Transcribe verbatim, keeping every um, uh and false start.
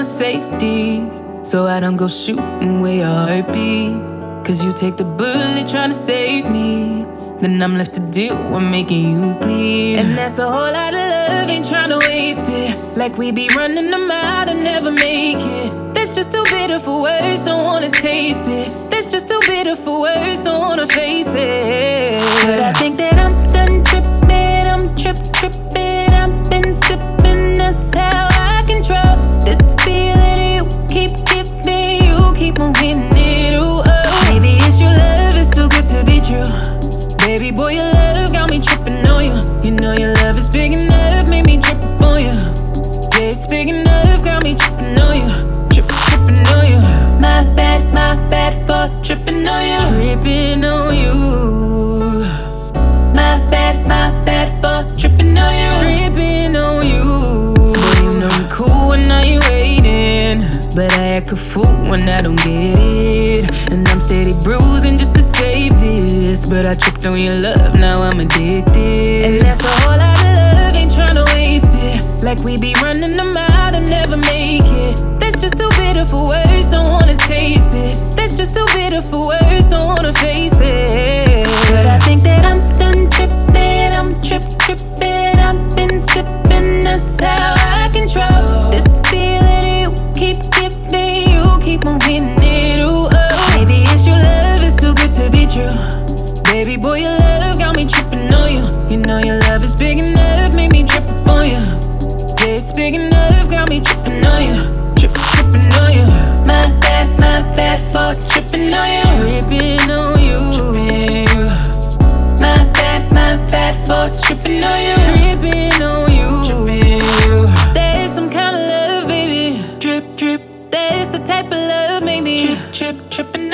safety, so I don't go shooting where your heart beat. Cause you take the bullet trying to save me, then I'm left to deal with making you bleed. And that's a whole lot of love, ain't trying to waste it. Like we be running them out and never make it. That's just too bitter for words, don't wanna taste it. That's just too bitter for words, don't wanna face it. But I think that I'm done tripping, I'm trip tripping. I've been sipping, that's how I control this feeling you keep giving. You keep on hitting it, ooh, oh. Maybe it's your love, it's too good to be true. Baby boy, your love got me tripping on you. You know your love is big enough, made me trip up on you. Yeah, it's big enough, got me tripping on you. Tripping, tripping on you. My bad, my bad for tripping on you. Tripping on you. My bad, my bad for tripping on you. Tripping on you. Boy, you know I'm cool when now you waiting, but I act a fool when I don't get it. And I'm steady bruising just to save this, but I tripped on your love, now I'm addicted. And that's a whole lot of love, ain't tryna waste it. Like we be running them out and never make it. That's just too bitter for words, don't wanna taste it. That's just too bitter for words, don't wanna face it. But I think that I'm done tripping, I'm trip tripping. I've been sipping, that's how I control this feeling you keep giving. You keep on hitting it, ooh, oh. Maybe it's your love, it's too good to be true. Baby boy, your love got me tripping on you. You know your love is big enough, made me trip up on you. Yeah, it's big enough, got me tripping on you. Trip, tripping on you. My bad, my bad for tripping on you. Tripping on you. My bad, my bad for tripping on you. Tripping on you. That is some kind of love, baby. Drip, drip. That is the type of love, maybe. Trip, trip, tripping